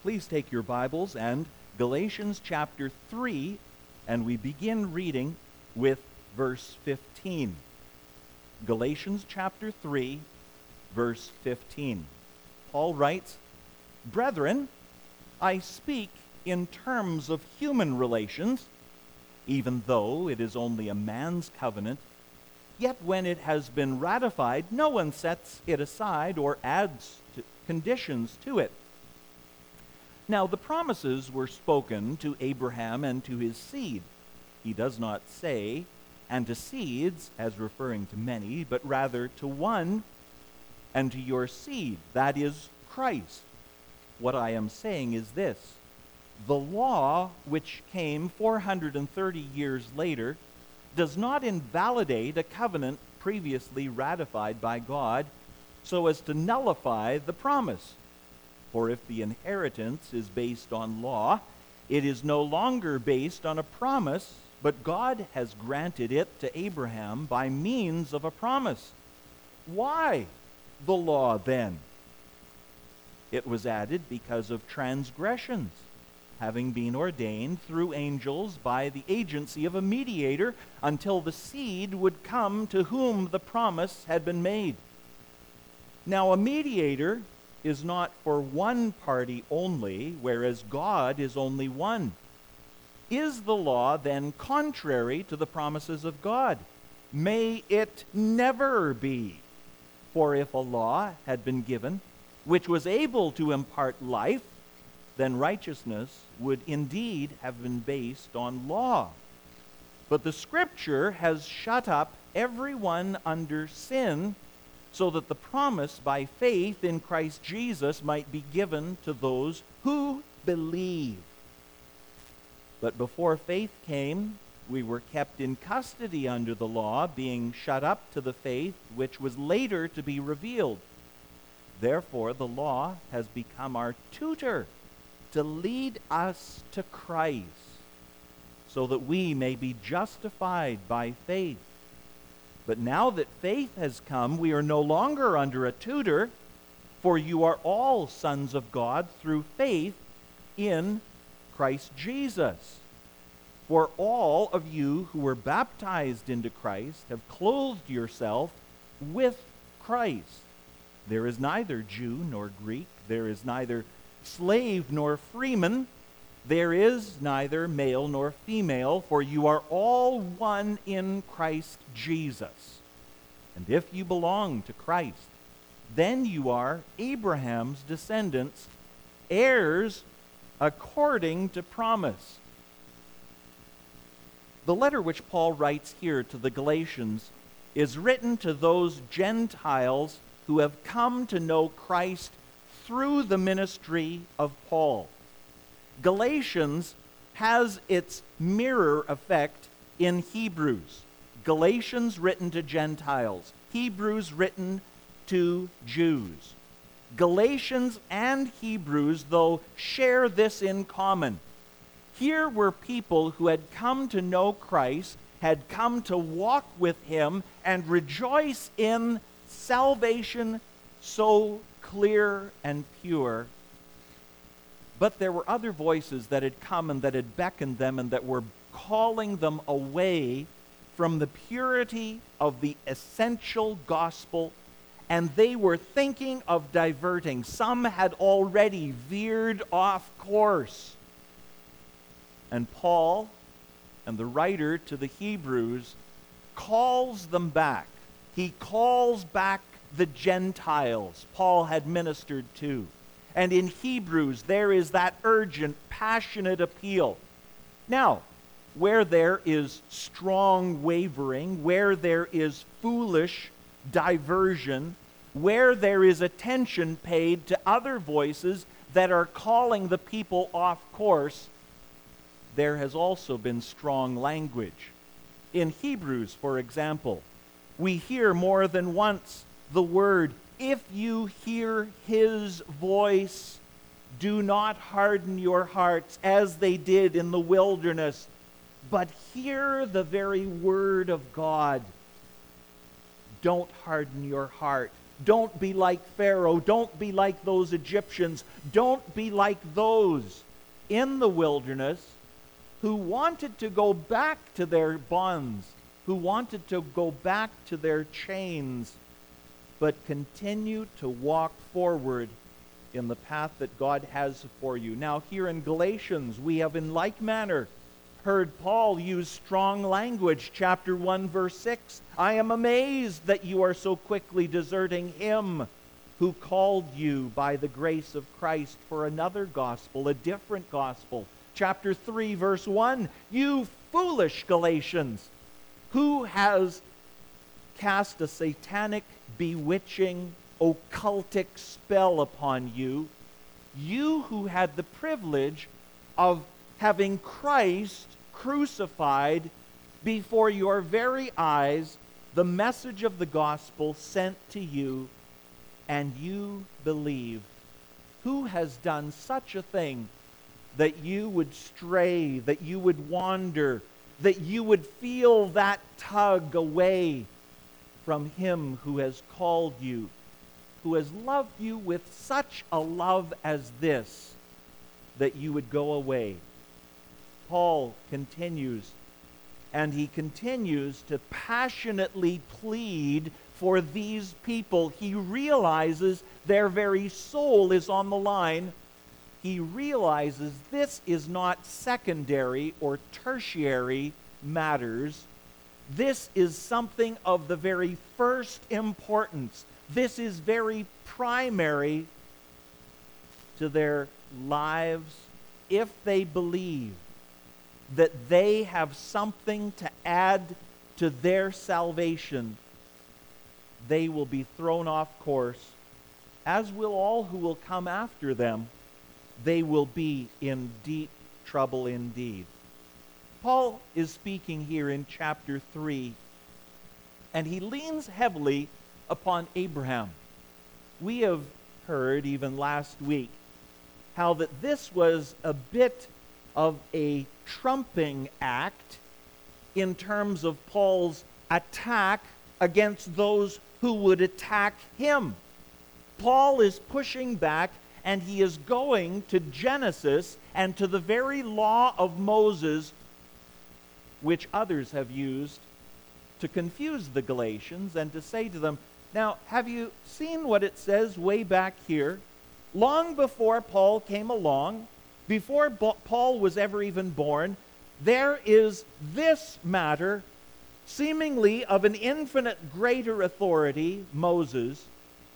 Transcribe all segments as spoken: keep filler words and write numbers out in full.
Please take your Bibles and Galatians chapter three, and we begin reading with verse fifteen. Galatians chapter three, verse fifteen. Paul writes, "Brethren, I speak in terms of human relations, even though it is only a man's covenant, yet when it has been ratified, no one sets it aside or adds to conditions to it. Now the promises were spoken to Abraham and to his seed. He does not say, and to seeds, as referring to many, but rather to one, and to your seed, that is Christ. What I am saying is this: the law, which came four hundred thirty years later, does not invalidate a covenant previously ratified by God so as to nullify the promise. For if the inheritance is based on law, it is no longer based on a promise, but God has granted it to Abraham by means of a promise. Why the law then? It was added because of transgressions, having been ordained through angels by the agency of a mediator, until the seed would come to whom the promise had been made. Now a mediator is not for one party only, whereas God is only one. Is the law then contrary to the promises of God? May it never be. For if a law had been given, which was able to impart life, then righteousness would indeed have been based on law. But the Scripture has shut up everyone under sin, so that the promise by faith in Christ Jesus might be given to those who believe. But before faith came, we were kept in custody under the law, being shut up to the faith which was later to be revealed. Therefore, the law has become our tutor to lead us to Christ, so that we may be justified by faith. But now that faith has come, we are no longer under a tutor, for you are all sons of God through faith in Christ Jesus. For all of you who were baptized into Christ have clothed yourself with Christ. There is neither Jew nor Greek, there is neither slave nor freeman, there is neither male nor female, for you are all one in Christ Jesus. And if you belong to Christ, then you are Abraham's descendants, heirs according to promise." The letter which Paul writes here to the Galatians is written to those Gentiles who have come to know Christ through the ministry of Paul. Galatians has its mirror effect in Hebrews. Galatians written to Gentiles, Hebrews written to Jews. Galatians and Hebrews, though, share this in common. Here were people who had come to know Christ, had come to walk with him, and rejoice in salvation so clear and pure. But there were other voices that had come and that had beckoned them and that were calling them away from the purity of the essential gospel, and they were thinking of diverting. Some had already veered off course. And Paul, and the writer to the Hebrews, calls them back. He calls back the Gentiles Paul had ministered to. And in Hebrews, there is that urgent, passionate appeal. Now, where there is strong wavering, where there is foolish diversion, where there is attention paid to other voices that are calling the people off course, there has also been strong language. In Hebrews, for example, we hear more than once the word, "If you hear his voice, do not harden your hearts as they did in the wilderness, but hear the very word of God." Don't harden your heart. Don't be like Pharaoh. Don't be like those Egyptians. Don't be like those in the wilderness who wanted to go back to their bonds, who wanted to go back to their chains, but continue to walk forward in the path that God has for you. Now, here in Galatians, we have in like manner heard Paul use strong language. Chapter one, verse six, I am amazed that you are so quickly deserting him who called you by the grace of Christ for another gospel, a different gospel. Chapter three, verse one, you foolish Galatians, who has cast a satanic, bewitching, occultic spell upon you, you who had the privilege of having Christ crucified before your very eyes, the message of the gospel sent to you, and you believe. Who has done such a thing that you would stray, that you would wander, that you would feel that tug away from him who has called you, who has loved you with such a love as this, that you would go away? Paul continues, and he continues to passionately plead for these people. He realizes their very soul is on the line. He realizes this is not secondary or tertiary matters. This is something of the very first importance. This is very primary to their lives if they believe that they have something to add to their salvation. They will be thrown off course, as will all who will come after them. They will be in deep trouble indeed. Paul is speaking here in chapter three, and he leans heavily upon Abraham. We have heard, even last week, how that this was a bit of a trumping act in terms of Paul's attack against those who would attack him. Paul is pushing back, and he is going to Genesis and to the very law of Moses, which others have used to confuse the Galatians and to say to them, now, have you seen what it says way back here? Long before Paul came along, before Paul was ever even born, there is this matter, seemingly of an infinite greater authority, Moses.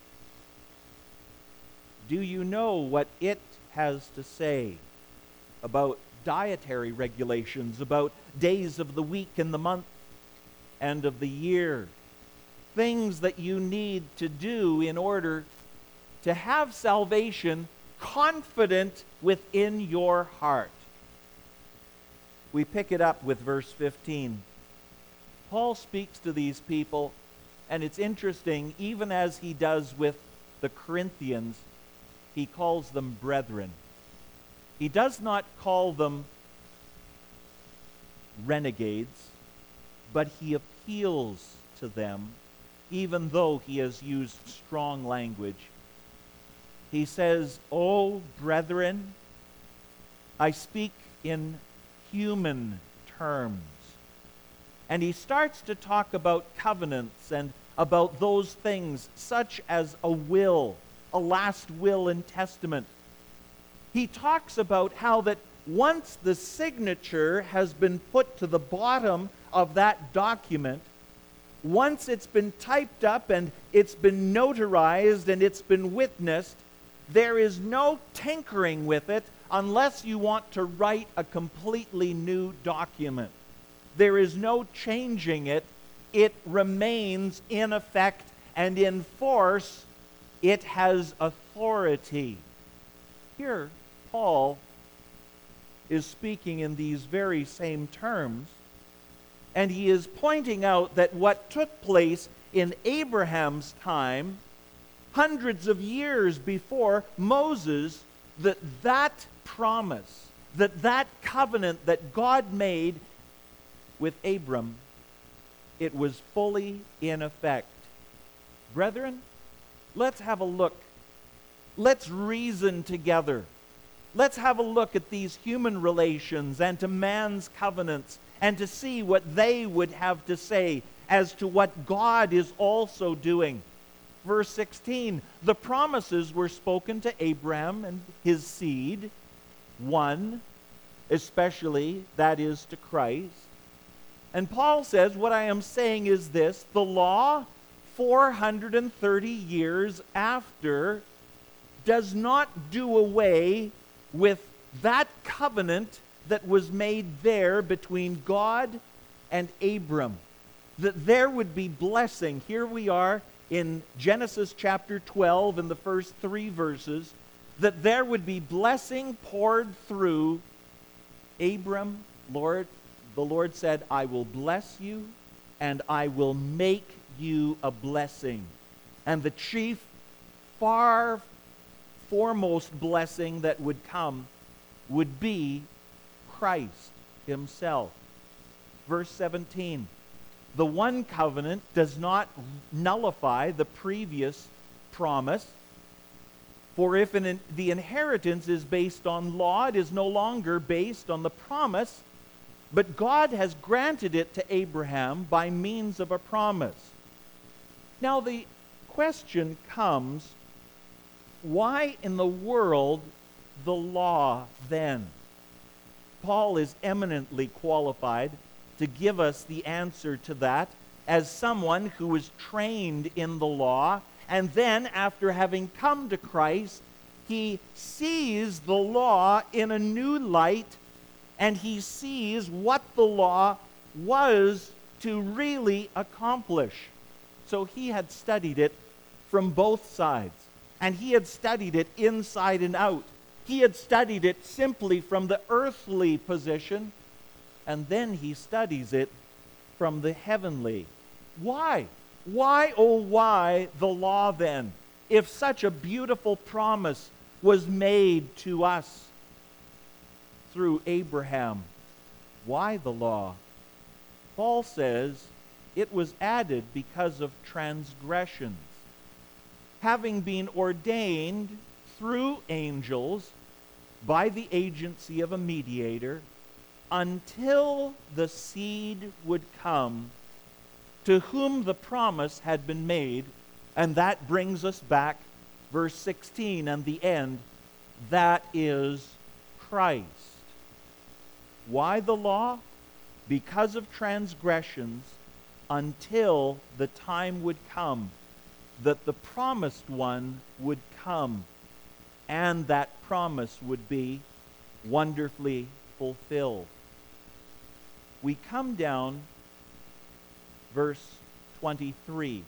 Do you know what it has to say about dietary regulations, about days of the week and the month and of the year? Things that you need to do in order to have salvation confident within your heart. We pick it up with verse fifteen. Paul speaks to these people, and it's interesting, even as he does with the Corinthians, he calls them brethren. He does not call them renegades, but he appeals to them, even though he has used strong language. He says, "O brethren," I speak in human terms. And he starts to talk about covenants and about those things such as a will, a last will and testament. He talks about how that once the signature has been put to the bottom of that document, once it's been typed up and it's been notarized and it's been witnessed, there is no tinkering with it unless you want to write a completely new document. There is no changing it. It remains in effect and in force. It has authority. Here, Paul is speaking in these very same terms, and he is pointing out that what took place in Abraham's time, hundreds of years before Moses, that that promise, that that covenant that God made with Abram, it was fully in effect. Brethren, Let's have a look. Let's reason together. Let's have a look at these human relations and to man's covenants and to see what they would have to say as to what God is also doing. Verse sixteen, the promises were spoken to Abraham and his seed, one, especially, that is, to Christ. And Paul says, what I am saying is this: the law, four hundred thirty years after, does not do away with that covenant that was made there between God and Abram. That there would be blessing. Here we are in Genesis chapter twelve, in the first three verses, that there would be blessing poured through Abram. Lord, the Lord said, I will bless you and I will make you a blessing. And the chief, far foremost blessing that would come would be Christ himself. Verse seventeen, the one covenant does not nullify the previous promise. For if an, the inheritance is based on law, it is no longer based on the promise, but God has granted it to Abraham by means of a promise. Now the question comes, why in the world the law then? Paul is eminently qualified to give us the answer to that as someone who was trained in the law, and then after having come to Christ, he sees the law in a new light, and he sees what the law was to really accomplish. So he had studied it from both sides, and he had studied it inside and out. He had studied it simply from the earthly position, and then he studies it from the heavenly. Why? Why, oh why, the law then? If such a beautiful promise was made to us through Abraham, why the law? Paul says it was added because of transgressions. Having been ordained through angels by the agency of a mediator, until the seed would come to whom the promise had been made. And that brings us back, verse sixteen, and the end, that is Christ. Why the law? Because of transgressions, until the time would come that the promised one would come, and that promise would be wonderfully fulfilled. We come down, verse twenty-three.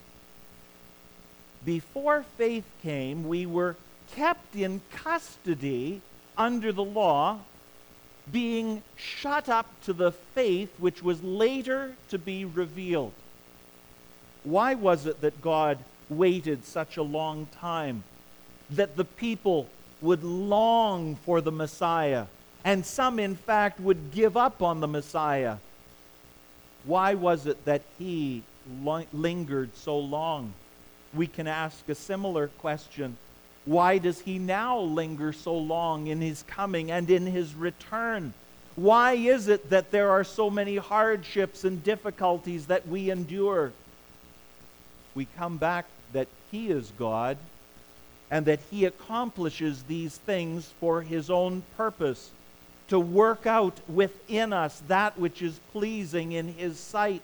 Before faith came, we were kept in custody under the law, being shut up to the faith which was later to be revealed. Why was it that God waited such a long time? That the people would long for the Messiah, and some, in fact, would give up on the Messiah. Why was it that he lingered so long? We can ask a similar question. Why does he now linger so long in his coming and in his return? Why is it that there are so many hardships and difficulties that we endure? We come back that he is God, and that he accomplishes these things for his own purpose, to work out within us that which is pleasing in his sight.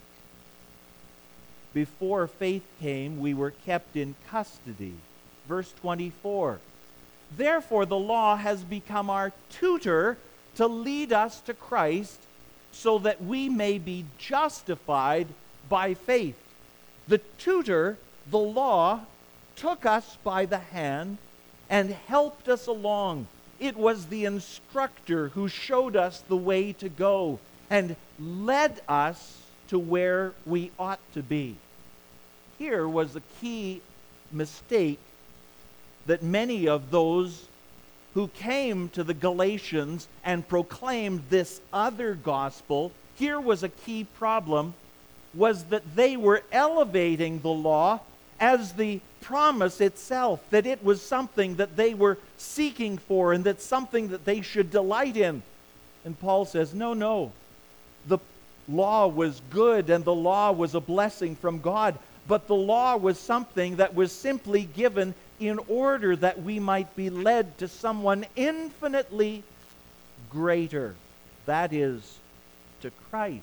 Before faith came, we were kept in custody. Verse twenty-four. Therefore the law has become our tutor to lead us to Christ, so that we may be justified by faith. The tutor, the law, took us by the hand and helped us along. It was the instructor who showed us the way to go and led us to where we ought to be. Here was a key mistake that many of those who came to the Galatians and proclaimed this other gospel, here was a key problem, was that they were elevating the law as the promise itself, that it was something that they were seeking for and that's something that they should delight in. And Paul says, no, no. The law was good and the law was a blessing from God, but the law was something that was simply given in order that we might be led to someone infinitely greater. That is, to Christ.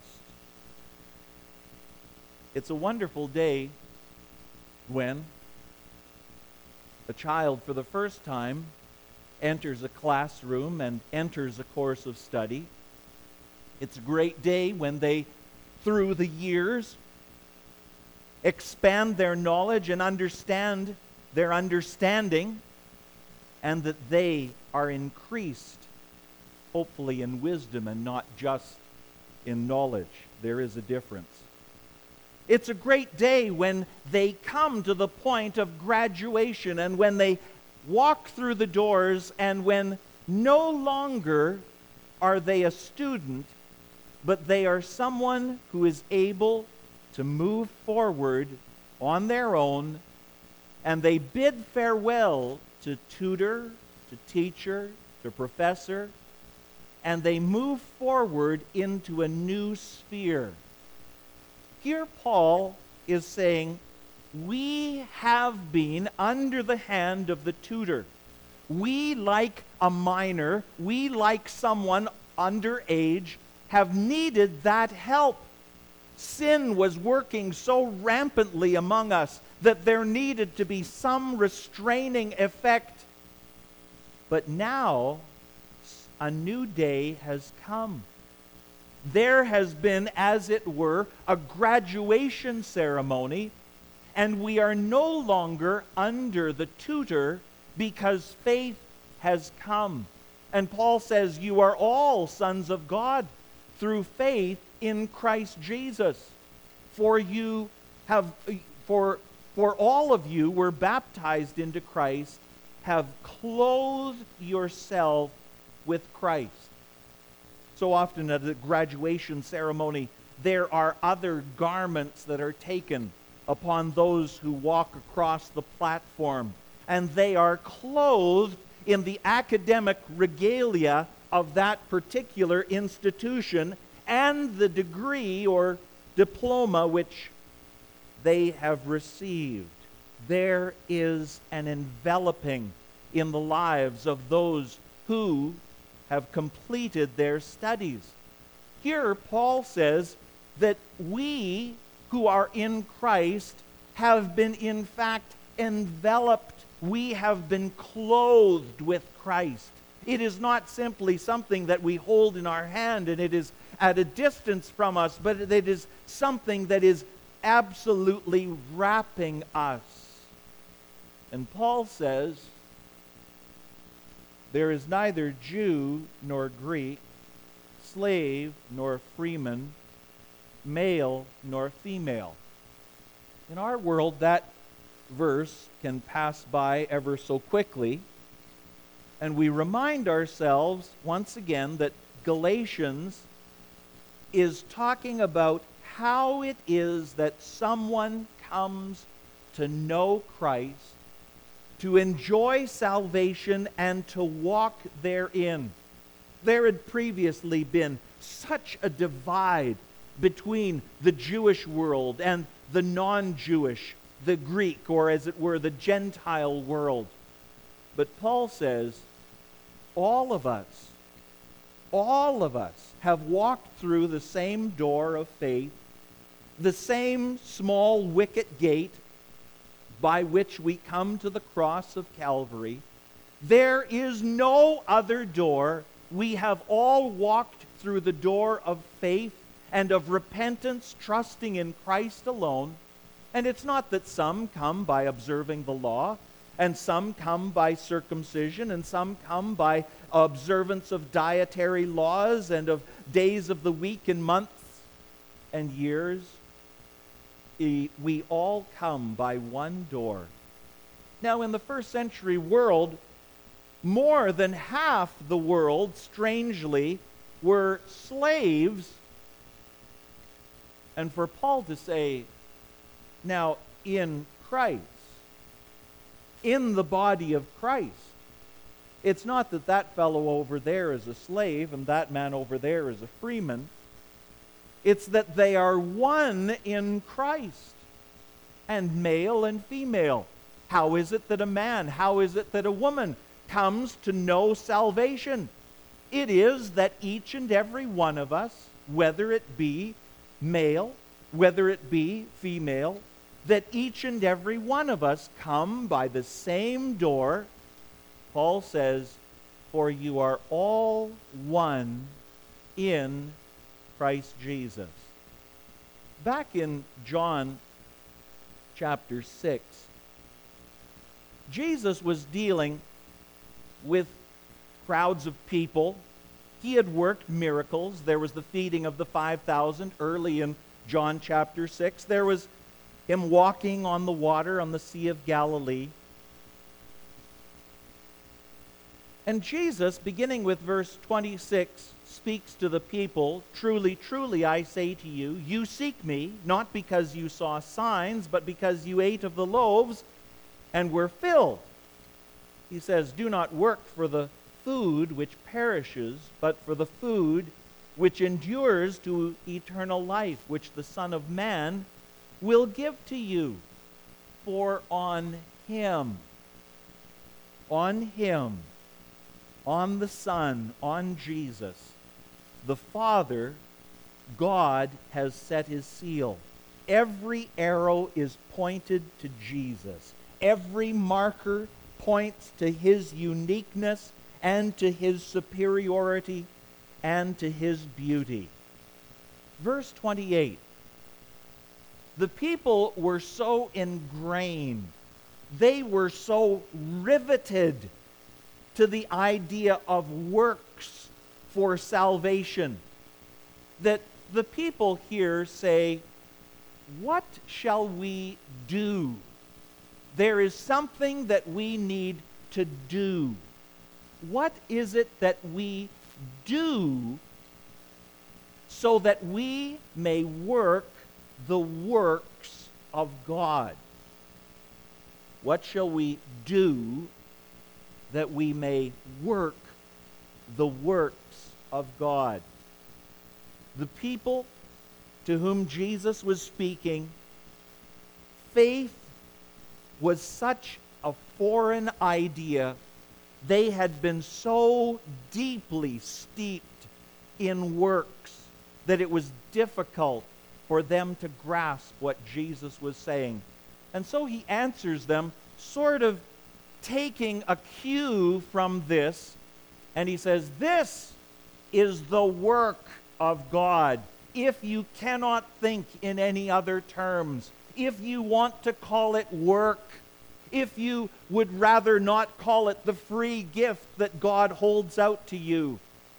It's a wonderful day when a child for the first time enters a classroom and enters a course of study. It's a great day when they, through the years, expand their knowledge and understand their understanding, and that they are increased, hopefully in wisdom and not just in knowledge. There is a difference. It's a great day when they come to the point of graduation and when they walk through the doors and when no longer are they a student, but they are someone who is able to move forward on their own, and they bid farewell to tutor, to teacher, to professor, and they move forward into a new sphere. Here Paul is saying, we have been under the hand of the tutor. We, like a minor, we, like someone underage, have needed that help. Sin was working so rampantly among us that there needed to be some restraining effect. But now, a new day has come. There has been, as it were, a graduation ceremony, and we are no longer under the tutor because faith has come. And Paul says, you are all sons of God through faith in Christ Jesus. For you have, for, for all of you were baptized into Christ, have clothed yourself with Christ. So often at the graduation ceremony, there are other garments that are taken upon those who walk across the platform, and they are clothed in the academic regalia of that particular institution and the degree or diploma which they have received. There is an enveloping in the lives of those who have completed their studies. Here, Paul says that we who are in Christ have been, in fact, enveloped. We have been clothed with Christ. It is not simply something that we hold in our hand and it is at a distance from us, but it is something that is absolutely wrapping us. And Paul says, there is neither Jew nor Greek, slave nor freeman, male nor female. In our world, that verse can pass by ever so quickly, and we remind ourselves once again that Galatians is talking about how it is that someone comes to know Christ, to enjoy salvation, and to walk therein. There had previously been such a divide between the Jewish world and the non-Jewish, the Greek, or as it were, the Gentile world. But Paul says, all of us, all of us have walked through the same door of faith, the same small wicket gate by which we come to the cross of Calvary. There is no other door. We have all walked through the door of faith and of repentance, trusting in Christ alone. And it's not that some come by observing the law, and some come by circumcision, and some come by observance of dietary laws and of days of the week and months and years. We all come by one door. Now, in the first century world, more than half the world, strangely, were slaves. And for Paul to say, now, in Christ, in the body of Christ. It's not that that fellow over there is a slave and that man over there is a freeman. It's that they are one in Christ, and male and female. How is it that a man, how is it that a woman comes to know salvation? It is that each and every one of us, whether it be male, whether it be female, that each and every one of us come by the same door. Paul says, "For you are all one in Christ Jesus." Back in John chapter six, Jesus was dealing with crowds of people. He had worked miracles. There was the feeding of the five thousand early in John chapter six. There was him walking on the water on the Sea of Galilee. And Jesus, beginning with verse twenty-six, speaks to the people, "Truly, truly, I say to you, you seek me, not because you saw signs, but because you ate of the loaves and were filled." He says, "Do not work for the food which perishes, but for the food which endures to eternal life, which the Son of Man will give to you. For on him, on him, on the Son, on Jesus, the Father, God has set his seal. Every arrow is pointed to Jesus. Every marker points to his uniqueness and to his superiority and to his beauty." Verse twenty-eight. The people were so ingrained, they were so riveted to the idea of works for salvation, that the people here say, "What shall we do?" There is something that we need to do. What is it that we do so that we may work the works of God? What shall we do that we may work the works of God? The people to whom Jesus was speaking, faith was such a foreign idea. They had been so deeply steeped in works that it was difficult for them to grasp what Jesus was saying. And so he answers them, sort of taking a cue from this, and he says, "This is the work of God. If you cannot think in any other terms, if you want to call it work, if you would rather not call it the free gift that God holds out to you,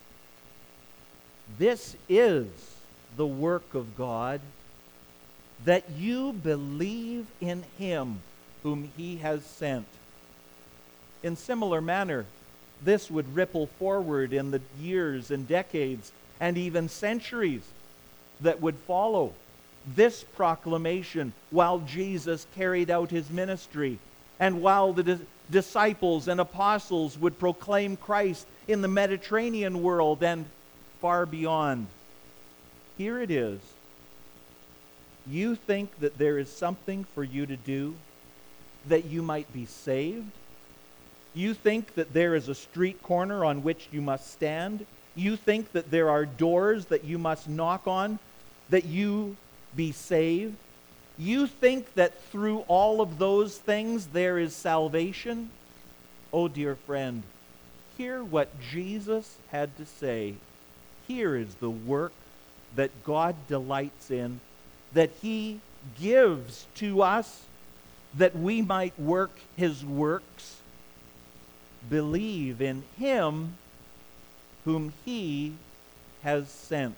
this is the work of God, that you believe in him whom he has sent." In similar manner, this would ripple forward in the years and decades and even centuries that would follow this proclamation while Jesus carried out his ministry, and while the di- disciples and apostles would proclaim Christ in the Mediterranean world and far beyond. Here it is. You think that there is something for you to do that you might be saved? You think that there is a street corner on which you must stand? You think that there are doors that you must knock on that you be saved? You think that through all of those things there is salvation? Oh, dear friend, hear what Jesus had to say. Here is the work that God delights in, that he gives to us that we might work his works. Believe in him whom he has sent.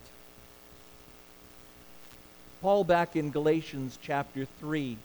Paul, back in Galatians chapter three,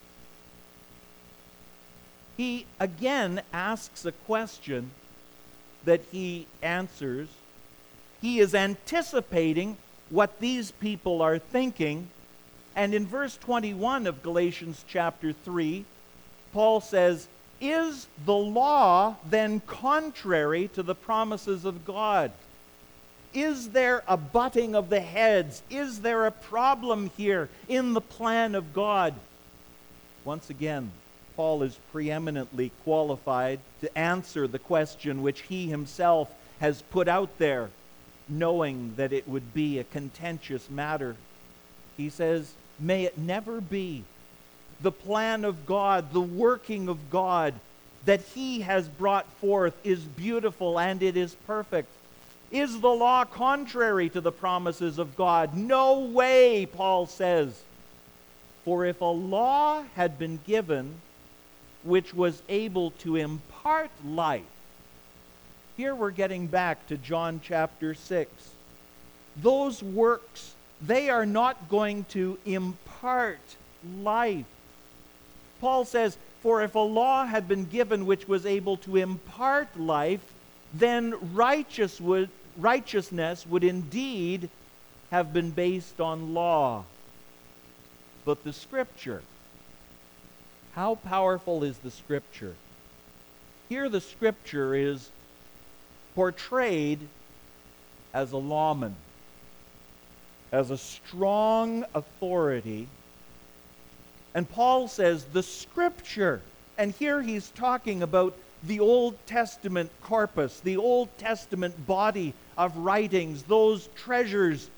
he again asks a question that he answers. He is anticipating what these people are thinking, And in verse twenty-one of Galatians chapter three, Paul says, "Is the law then contrary to the promises of God?" Is there a butting of the heads? Is there a problem here in the plan of God? Once again, Paul is preeminently qualified to answer the question which he himself has put out there, knowing that it would be a contentious matter. He says, "May it never be. The plan of God, the working of God that he has brought forth is beautiful and it is perfect. Is the law contrary to the promises of God? No way," Paul says. "For if a law had been given which was able to impart life," here we're getting back to John chapter six. Those works, they are not going to impart life. Paul says, "For if a law had been given which was able to impart life, then righteous would, righteousness would indeed have been based on law." But the Scripture, how powerful is the Scripture? Here the Scripture is portrayed as a lawman, as a strong authority. And Paul says the Scripture, and here he's talking about the Old Testament corpus, the Old Testament body of writings, those treasures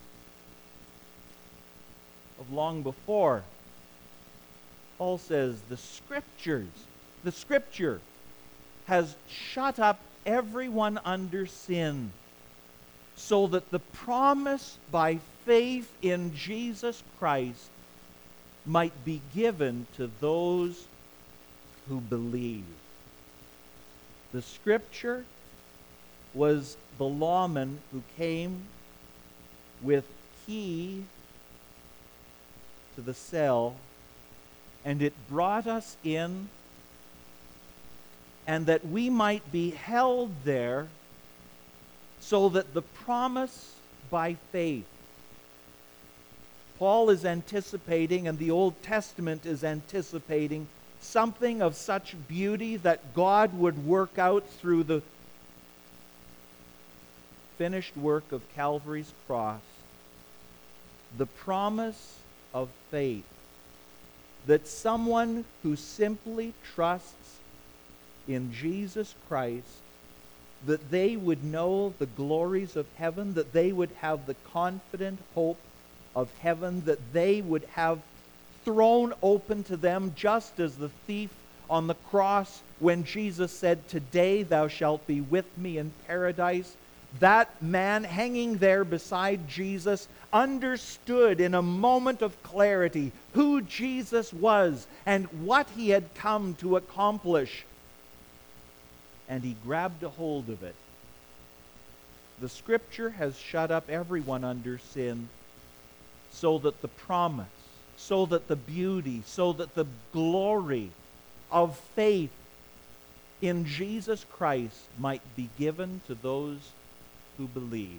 of long before. Paul says the Scriptures, the Scripture has shut up everyone under sin, so that the promise by faith in Jesus Christ might be given to those who believe. The Scripture was the lawman who came with key to the cell, and it brought us in, and that we might be held there so that the promise by faith. Paul is anticipating, and the Old Testament is anticipating, something of such beauty that God would work out through the finished work of Calvary's cross. The promise of faith, that someone who simply trusts in Jesus Christ, that they would know the glories of heaven, that they would have the confident hope of heaven, that they would have thrown open to them, just as the thief on the cross, when Jesus said, "Today thou shalt be with me in paradise." That man hanging there beside Jesus understood in a moment of clarity who Jesus was and what he had come to accomplish. And he grabbed a hold of it. The Scripture has shut up everyone under sin, so that the promise, so that the beauty, so that the glory of faith in Jesus Christ might be given to those who believe.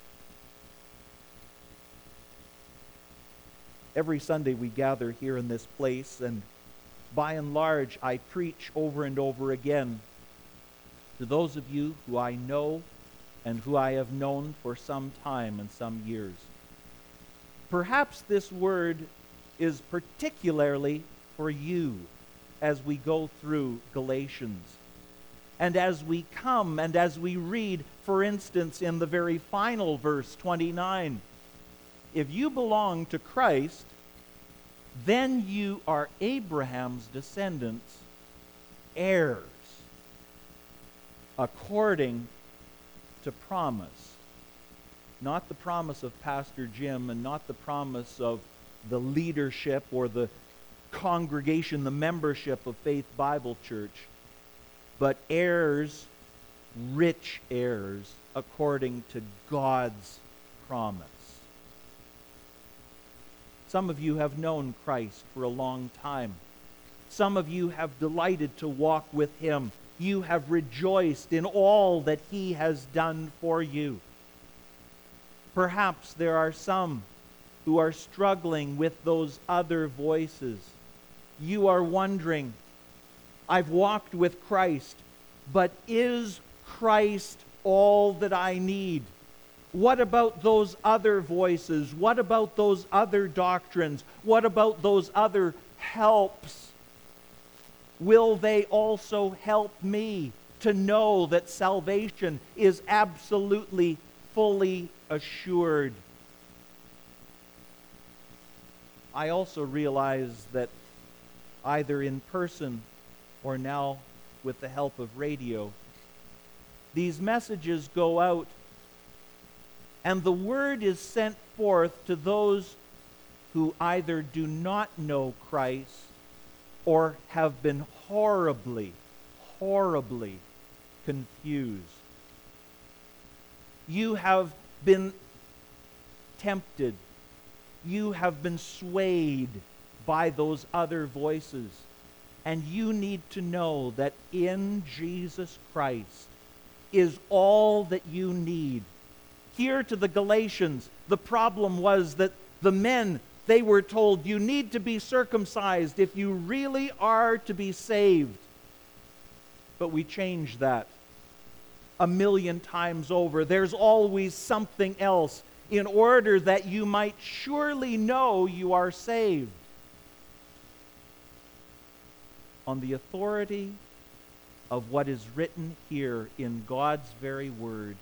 Every Sunday we gather here in this place, and by and large I preach over and over again to those of you who I know and who I have known for some time and some years. Perhaps this word is particularly for you as we go through Galatians. And as we come and as we read, for instance, in the very final verse, twenty-nine, if you belong to Christ, then you are Abraham's descendants, heirs, according to promise. Not the promise of Pastor Jim, and not the promise of the leadership or the congregation, the membership of Faith Bible Church, but heirs, rich heirs, according to God's promise. Some of you have known Christ for a long time. Some of you have delighted to walk with Him. You have rejoiced in all that He has done for you. Perhaps there are some who are struggling with those other voices. You are wondering, I've walked with Christ, but is Christ all that I need? What about those other voices? What about those other doctrines? What about those other helps? Will they also help me to know that salvation is absolutely, fully assured? I also realize that either in person or now with the help of radio, these messages go out and the word is sent forth to those who either do not know Christ or have been horribly, horribly confused. You have been tempted. You have been swayed by those other voices. And you need to know that in Jesus Christ is all that you need. Here to the Galatians, the problem was that the men, they were told, you need to be circumcised if you really are to be saved. But we changed that a million times over. There's always something else in order that you might surely know you are saved. On the authority of what is written here in God's very word,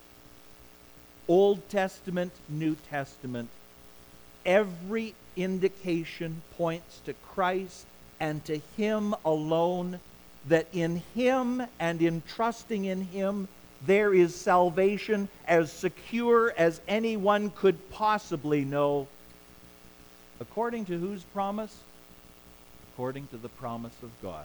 Old Testament, New Testament, every indication points to Christ and to Him alone, that in Him and in trusting in Him, there is salvation as secure as anyone could possibly know. According to whose promise? According to the promise of God.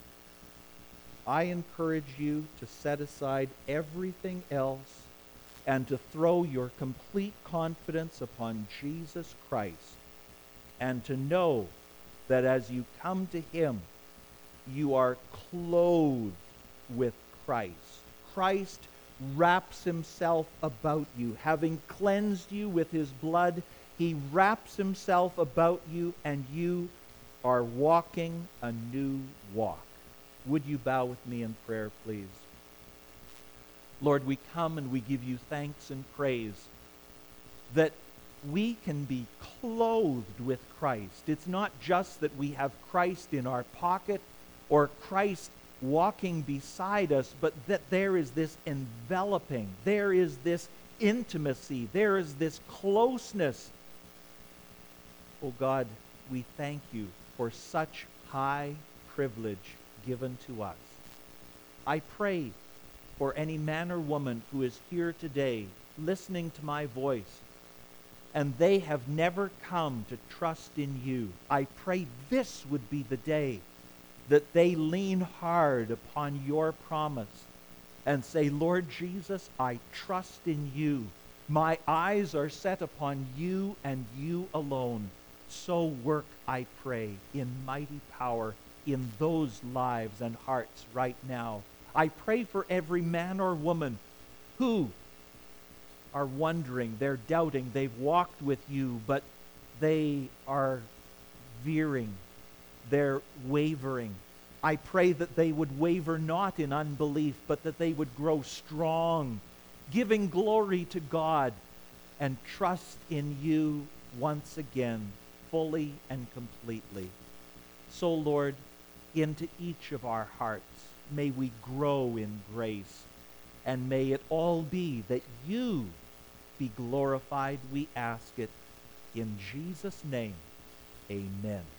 I encourage you to set aside everything else and to throw your complete confidence upon Jesus Christ, and to know that as you come to Him, you are clothed with Christ. Christ wraps Himself about you. Having cleansed you with His blood, He wraps Himself about you, and you are walking a new walk. Would you bow with me in prayer, please? Lord, we come and we give you thanks and praise that we can be clothed with Christ. It's not just that we have Christ in our pocket or Christ walking beside us, but that there is this enveloping, there is this intimacy, there is this closeness. Oh God, we thank you for such high privilege given to us. I pray for any man or woman who is here today listening to my voice and they have never come to trust in you. I pray this would be the day that they lean hard upon your promise and say, Lord Jesus, I trust in you. My eyes are set upon you and you alone. So work, I pray, in mighty power in those lives and hearts right now. I pray for every man or woman who are wondering, they're doubting, they've walked with you, but they are veering, they're wavering. I pray that they would waver not in unbelief, but that they would grow strong, giving glory to God, and trust in you once again, fully and completely. So, Lord, into each of our hearts, may we grow in grace, and may it all be that you be glorified, we ask it in Jesus' name. Amen.